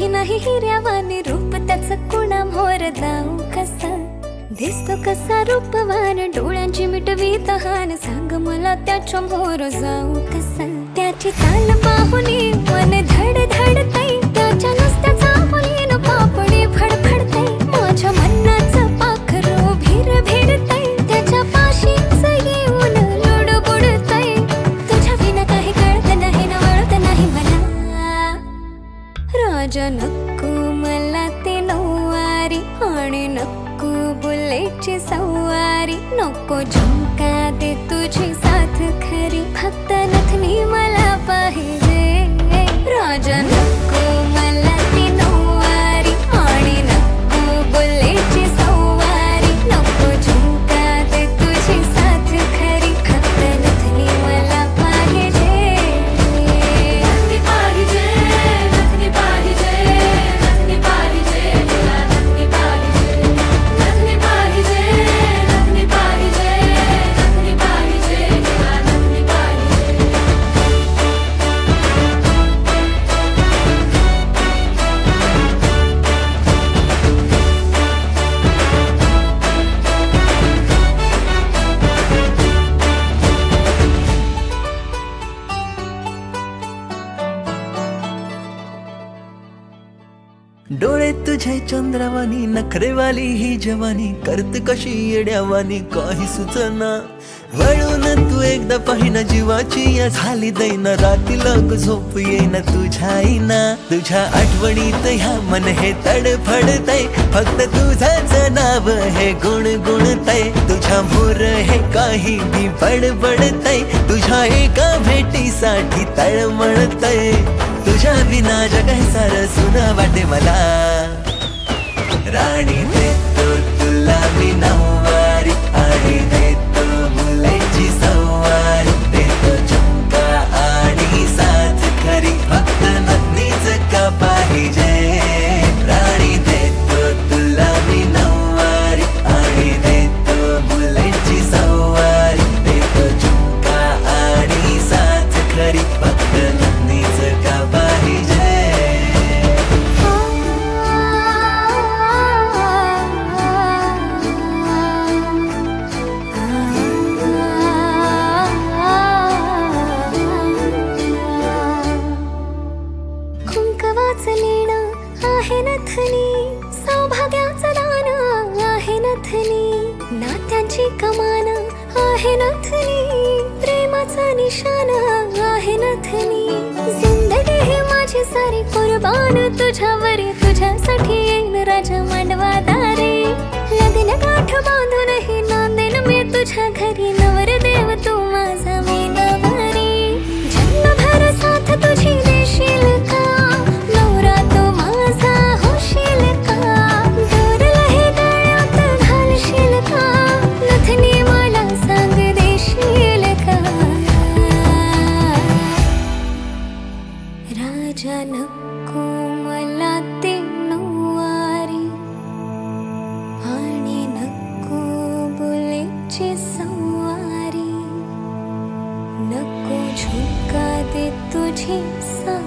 नाही नाही हिऱ्यावानी रूप त्याचं कोणा मोर जाऊ कसा दिसतो कसा रूपवान डोळ्यांची मिटवी तहान सांग मला त्याच्या मोर जाऊ कसा त्याची चाल पाहुनी मन धड धडतय त्याच्या नुसत्या चाहुलीन पापडी फडफडतय माझ्या मनाचं पाखरू भीर भिरतय त्याच्या पाशीच येऊन लुडबुडतय तुझ्या विना काही कळत नाही न वळत नाही मला राजा नको मला ते नऊवारी आणि नको बुलेटची सवारी नको झुमका दे तुझी साथ खरी फक्त नथनी मला पाहिजे राजा नको मला ती नऊवारी आणि नको बुलेटची सवारी नको झुमका दे तुझी साथ खरी फक्त नथनी मला पाहिजे नथनी पाहिजे नथनी पाहिजे नथनी पाहिजे तुला नथनी पाहिजे नथनी पाहिजे नथनी पाहिजे नथनी पाहिजे तुला नथनी पाहिजे डोळे तुझे चंद्रावानी नखरेवाली ही जवानी करत कशी येड्यावानी काही सुचना वळून तू एकदा पाहिना जीवाची या झाली दैना रातीला झोप येईना तुझ्या आईना तुझ्या आठवणीत ह्या मन हे तडफडतय फक्त तुझाच नाव हे गुणगुणतय तुझ्या मोर हे काही बी बडबडतय तुझ्या एका भेटीसाठी तळमळतय तुझ्या विना जग हे सारं सुना वाटे मला राणी देतो तुला मी नऊवारी आणि देतो मुलाची सवारी देतो झुमका आणि साथ खरी फक्त नथनीच का पाहिजे राणी देतो तुला मी नऊवारी आणि देतो मुलाची सवारी देतो झुमका आणि साथ खरी फक्त नथनीच का पाहिजे आहे नथनी सौभाग्याचं दान आहे नथनी नात्यांची कमान आहे नथनी प्रेमाचा निशाण आहे नथनी जिंदगी ही माझी सारी कुर्बान तुझ्यावरी तुझ्यासाठी येईन राजा मांडवा दारे लग्न गाठ बांधूनही नांदेन मी तुझ्या घरी नवरदेव तू माझा मी नवरी जन्मभर साथ तुझी देशील का नवरा तू माझा होशील का दोरला हे गळ्यात घालशील का नथनी मला सांग देशील का राजा नको मला ते नऊवारी आणि नको बुलेटची सवारी नको झुमका दे तुझी